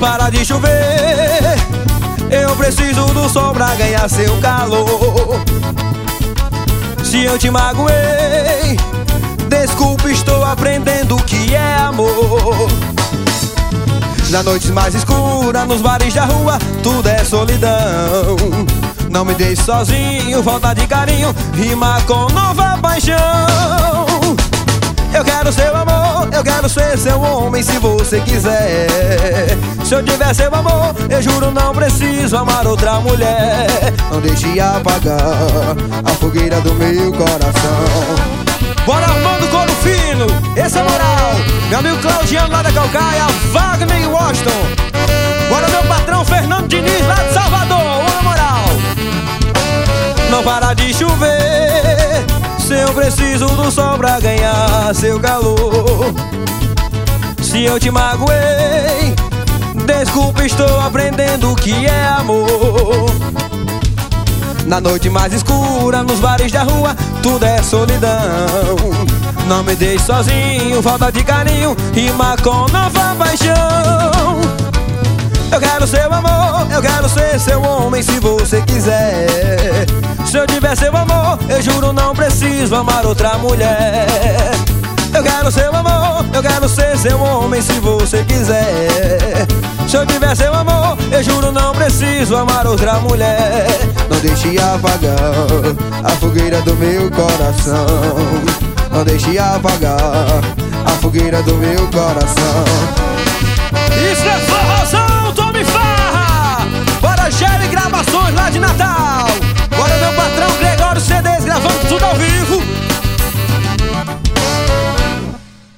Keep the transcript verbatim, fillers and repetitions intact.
para de chover, eu preciso do sol pra ganhar seu calor. Se eu te magoei, desculpe, estou aprendendo o que é amor. Nas noites mais escuras, nos bares da rua, tudo é solidão. Não me deixe sozinho, falta de carinho, rima com nova paixão. Eu quero seu amor, eu quero ser seu homem se você quiser. Se eu tiver seu amor, eu juro não preciso amar outra mulher. Não deixe apagar a fogueira do meu coração. Bora armando couro fino, esse é moral. Meu amigo Claudiano lá da Calcaia, Wagner e Washington. Bora meu patrão Fernando Diniz lá de Salvador, ô moral. Não para de chover, se eu preciso do sol pra ganhar seu calor. Se eu te magoei, desculpa, estou aprendendo o que é amor. Na noite mais escura, nos bares da rua, tudo é solidão. Não me deixe sozinho, falta de carinho, rima com nova paixão. Eu quero seu amor, eu quero ser seu homem se você quiser. Se eu tiver seu amor, eu juro não preciso amar outra mulher. Eu quero seu amor, eu quero ser seu homem se você quiser. Se eu tiver seu amor, eu juro não preciso amar outra mulher. Não deixe apagar a fogueira do meu coração. Não deixe apagar a fogueira do meu coração. Isso é